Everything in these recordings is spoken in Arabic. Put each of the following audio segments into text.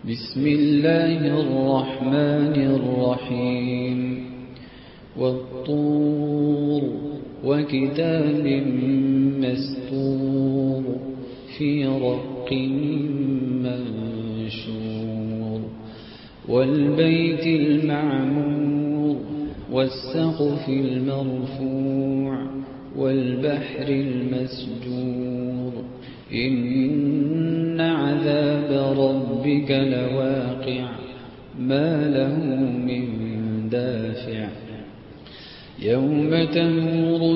بسم الله الرحمن الرحيم والطور وكتاب مسطور في رق منشور والبيت المعمور والسقف المرفوع والبحر المسجور إن عذاب ربك لواقع ما له من دافع يوم تمور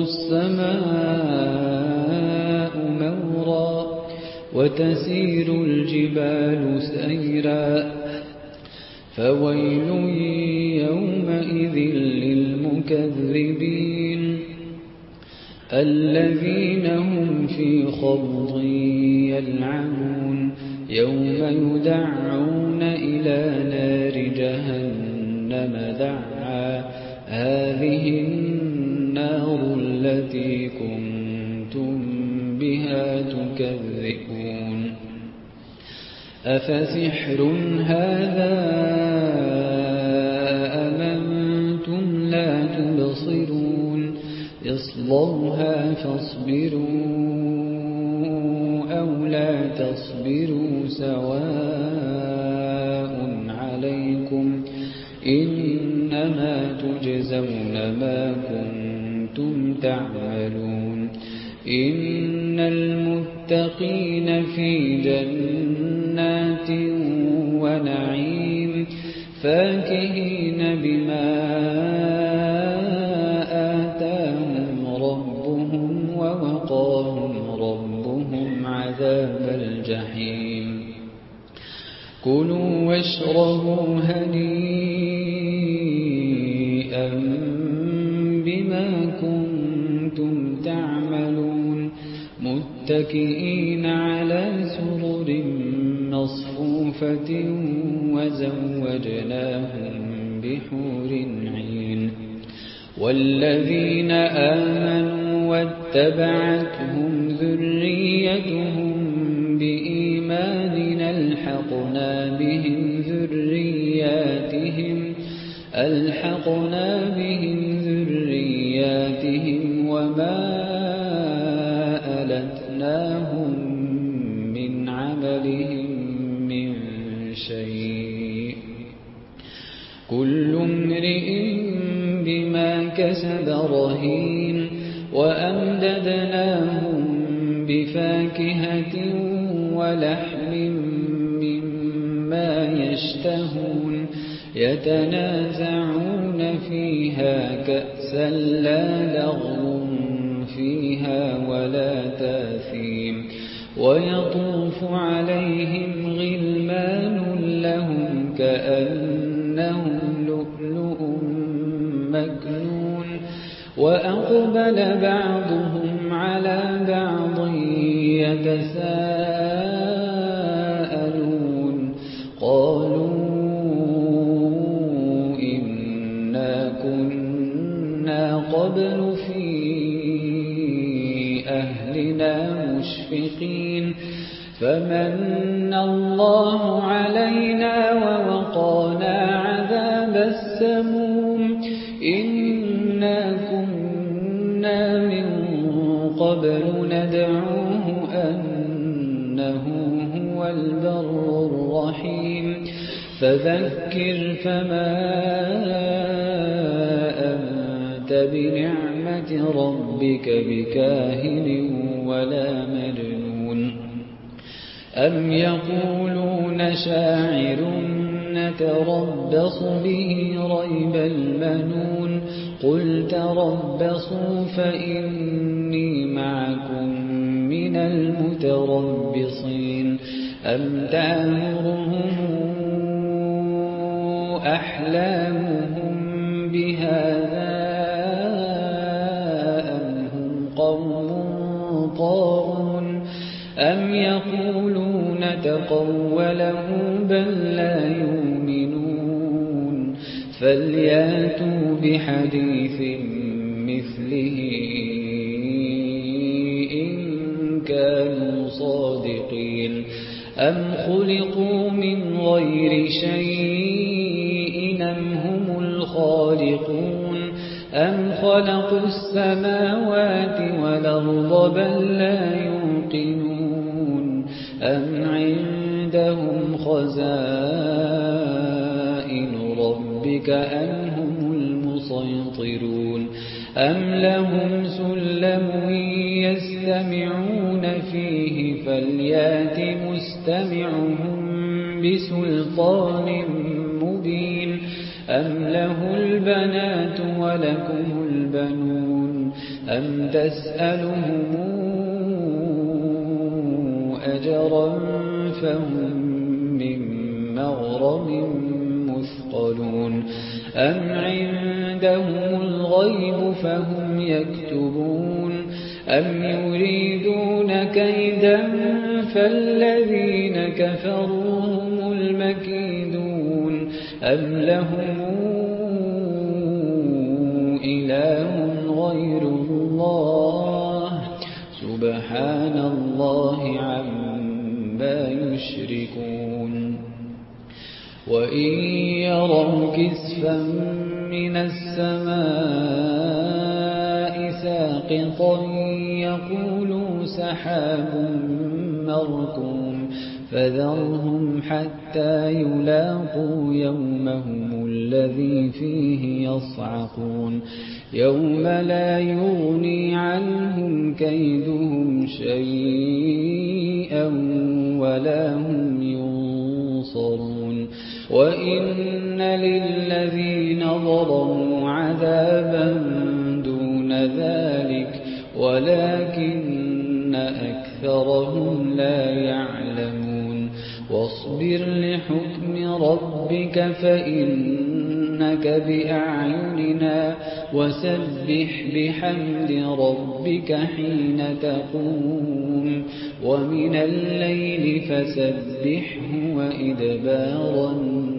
السماء مورا وتسير الجبال سيرا فويل يومئذ للمكذبين الذين هم في خوض يلعبون يوم يدعون إلى نار جهنم دعا هذه النار التي كنتم بها تكذبون أفسحر هذا أم أنتم لا تبصرون اصلوها فاصبروا أو لا تصبروا سواء عليكم إنما تجزون ما كنتم تعملون إن المتقين في جنات ونعيم فاكهين بما آتاهم ربهم ووقاهم ربهم عذاب الجحيم كلوا واشربوا هنيئا بما كنتم تعملون متكئين على سرر مصفوفة وزوجناهم بحور عين والذين آمنوا واتبعتهم ذريتهم بإيمان ألحقنا بهم ذرياتهم وما ألتناهم من عملهم من شيء كل امرئ بما كسب رهين وأمددناهم بفاكهة ولحم مما يشتهون يتنازعون فيها كأسا لا لغو فيها ولا تاثيم ويطوف عليهم غلمان لهم كأنهم لؤلؤ مكنون وأقبل بعضهم على بعض يتساءلون قالوا إنا كنا قبل في أهلنا مشفقين فمن الله علينا ووقانا عذاب السموم إنا كنا من قبل ندعوه أنه هو البر الرحيم فذكر فما أنت بنعمة ربك بكاهن ولا مجنون أم يقولون شاعر نتربص به ريب المنون قل تربصوا فإني معكم من المتربصين أم تأمرهم أحلامهم بهذا أم هم قوم طاغون أم يقولون تقوله بل لا يؤمنون فلياتوا بحديث مثله إن كانوا صادقين أم خلقوا من من غير شيء أم هم الخالقون أم خلقوا السماوات والأرض بل لا يوقنون أم عندهم خزائن ربك أم هم المسيطرون أم لهم سلم يستمعون فيه فليات مستمعهم بسلطان مبين أم له البنات ولكم البنون أم تسألهم أجرا فهم من مغرم مثقلون أم عندهم الغيب فهم يكتبون أم يريدون كيدا فالذين كفروا هم المكيدون أم لهم إله غير الله سبحان الله عما يشركون وإن يروا كسفا من السماء ساقطا يقولوا سحاب مركوم فذرهم حتى يلاقوا يومهم الذي فيه يصعقون يوم لا يغني عنهم كيدهم شيئا ولا هم ينصرون وإن للذين ظلموا عذابا دون ذلك ولكن أكثرهم لا يعلمون واصبر لحكم ربك فإنك بأعيننا وسبح بحمد ربك حين تقوم ومن الليل فسبحه وإدبار النجوم